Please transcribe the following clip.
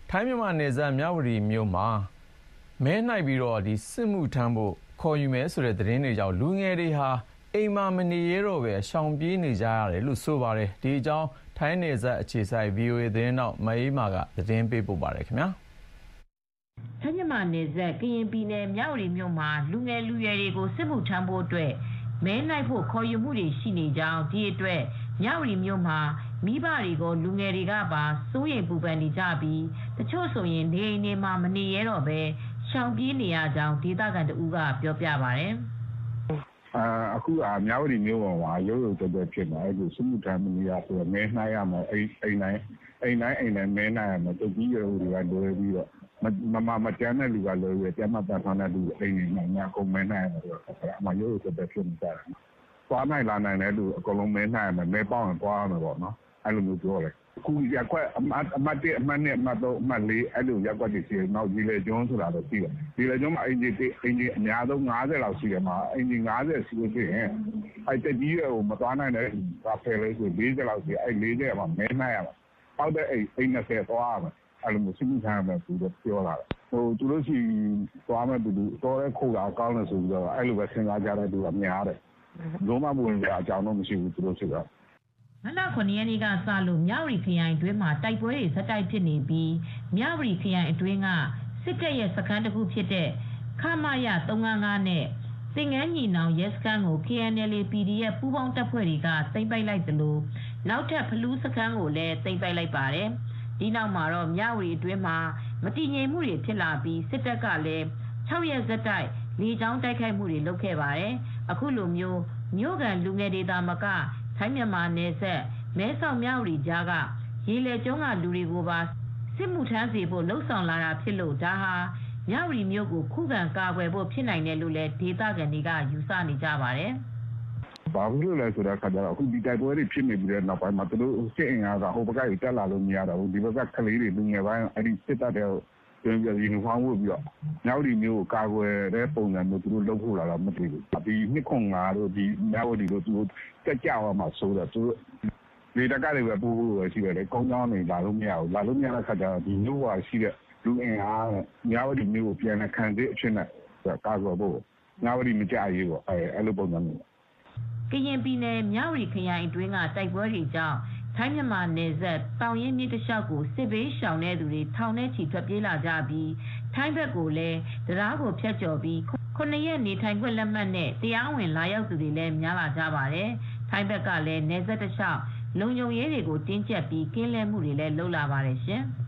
ထိုင်းမြန်မာနယ်စပ်မြဝတီမြို့မှာမဲနှိုက်ပြီးတော့စစ်မှုထမ်းဖို့ခေါ်ယူမယ်ဆိုတဲ့သတင်းတွေကြောင့်လူငယ်တွေဟာအိမ်မှာမနေရတော့ပဲရှောင်ပြေးနေကြရတယ်လို့ဆိုပါတယ်ဒီအကြောင်းထိုင်းနယ်စပ်အခြေစိုက် VOA သတင်းတော့မအေးမာကသတင်းပေးပို့ပါတယ်ခင်ဗျာထိုင်းမြန်မာနယ်စပ်ကရင်ပြည်နယ်မြဝတီမြို့မှာလူငယ်လူရွယ်တွေကိုစစ်မှုထမ်းဖို့အတွက်မဲနှိုက်ဖို့ခေါ်ယူမှုတွေရှိနေကြောင်းဒီအတွက်မြဝတီမြို့မှာမိဘတွေကိုလူငယ်တွေကပါစိုးရိမ်ပူပန်နေကြပြီးတချို့ဆိုရင်နေအိမ်တွေမှာမနေရတော့ပဲရှောင်ပြေးနေရကြောင်းဒေသခံတဦးကပြောပြပါတယ်အခုမြဝတီမြို့ပေါ်မှာရုပ်ရုပ်သဲဖြစ်နေတယ်စစ်မှုထမ်းမနေရဆိုတော့မဲနှိုက်ရမယ်အိမ်တိုင်းမဲနှိုက်ရမယ်တကြီးရုပ်တွေကလွယ်ပြီးတော့မကျန်းတဲ့လူကလွယ်ပြီးကျန်းမတန်ဆွမ်းတဲ့လူအိမ်တွေမှာအကုန်မဲနှိုက်ရမယ်ဆိုတော့အမှရုပ်ရုပ်သဲဖြစ်နေကြတယ်သွားနိုင်လာနိုင်တဲ့လူအကုန်လုံးမဲနှိုက်ရမယ်မဲပေါအောင်သွားရမယ်ပေါ့နော်အဲ့လိုမျိုးပြောတယ်အခုရက်ကွက်အမှတ်1အမှတ်2အမှတ်3အမှတ်4အဲ့လိုရက်ကွက်တွေရှိတယ်နောက်ဒီလေကျွန်းဆိုတာတော့ရှိတယ်ဒီလေကျွန်းမှာအင်ဂျီအများဆုံး50လောက်ရှိတယ်မှာအင်ဂျီ50ရှိလို့ရှိရင်အဲ့တကြီးရွယ်ကိုမသွားနိုင်တဲ့ကာဖဲလေးဆို40လောက်ရှိအဲ့40မှာမဲနှိုက်ရမှာပောက်တဲ့အိမ်20သွားရမှာအဲ့လိုမျိုးစစ်မှုထမ်းရမယ်ဆိုတော့ပြောလာတယ်သူတို့ရှိသွားမဲ့သူတော်ရဲခိုးတာကောင်းတယ်ဆိုပြီးတော့အဲ့လိုပဲစဉ်းစားကြတဲ့သူကများတယ်လုံးဝမဝင်ကြအကြောင်းတော့မရှိဘူးသူတို့ရှိတော့မလ9ရက်နေ့ကစလို့မြဝတီခရိုင်အတွင်းမှာတိုက်ပွဲတွေဆက်တိုက်ဖြစ်နေပြီးမြဝတီခရိုင်အတွင်းကစစ်တပ်ရဲ့စခန်းတစ်ခုဖြစ်တဲ့ခမရ355နဲ့သင်္ကန်းညီနောင်ရဲစခန်းကို KNLA PDF ပူးပေါင်းတပ်ဖွဲ့တွေကသိမ်းပိုက်လိုက်သလိုနောက်ထပ်ဖလူးစခန်းကိုလည်းသိမ်းပိုက်လိုက်ပါတယ်။ဒီနောက်မှာတော့မြဝတီအတွင်းမှာမတည်ငြိမ်မှုတွေဖြစ်လာပြီးစစ်တပ်ကလည်း6ရက်ဆက်တိုက်လေကြောင်းတိုက်ခိုက်မှုတွေလုပ်ခဲ့ပါတယ်။အခုလိုမြို့ကန်လူငယ်တွေသာမကထိုင်းမြန်မာနယ်စပ်မဲဆောက်မြဝတီကြားကရေလေကျွန်းကလူတွေကိုပါစစ်မှုထမ်းစေဖို့လှုံ့ဆော်လာတာဖြစ်လို့ဒါဟာမြဝတီမြို့ကိုခုခံကာကွယ်ဖို့ဖြစ်နိုင်တယ်လို့လည်းဒေသခံတွေကယူဆနေကြပါတယ်။ဘာဖြစ်လို့လဲဆိုတော့အခုဒီတိုက်ပွဲတွေဖြစ်နေပြီးတဲ့နောက်ပိုင်းမှာသူတို့စစ်အင်အားကဟိုဘက်ကတက်လာလို့မရတော့ဘူးဒီဘက်ကကလေးတွေလူငယ်ပိုင်းအဲ့ဒီစစ်တပ်တဲ့တွင်းပြယူနီဖောင်းဝတ်ပြီးတော့မြဝတီမျိုးကိုကာကွယ်တဲ့ပုံစံမျိုးသူတို့လုပ်ဖို့လာတော့မသိဘူးဒီနှစ်ခွန်ငါတို့ဒီမြဝတီတို့သူတို့တက်ကြွမှာဆိုတော့သူတို့ဒီတက်ကတွေပဲပို့ဖို့ပဲရှိတယ်လေကောင်းကောင်းနေလာလို့မရဘူးလာလို့မရတဲ့ခါကျတော့ဒီမျိုးဟာရှိတဲ့လူအင်အားမြဝတီမျိုးကိုပြန်လက်ခံတဲ့အဖြစ်နဲ့ကာကွယ်ဖို့မြဝတီမကြရေးပေါ့အဲ့လိုပုံစံမျိုးကရင်ပြည်နယ်မြဝတီခရိုင်အတွင်းကတိုက်ပွဲတွေကြောင့်ထိုင်းမြန်မာနယ်စပ်တောင်ရင်မြစ်တစ်လျှောက်ကိုစစ်ဘေးရှောင်တဲ့သူတွေထောင်ထဲချီထွက်ပြေးလာကြပြီးထိုင်းဘက်ကိုလည်းတရားကိုဖျက်ကျော်ပြီး9ရက်နေထိုင်ခွင့်လက်မှတ်နဲ့တရားဝင်လာရောက်သူတွေလည်းများလာကြပါတယ်။ထိုင်းဘက်ကလည်းနယ်စပ်တစ်လျှောက်လုံခြုံရေးတွေကိုတင်းကျပ်ပြီးကင်းလဲမှုတွေလည်းလုပ်လာပါတယ်ရှင်။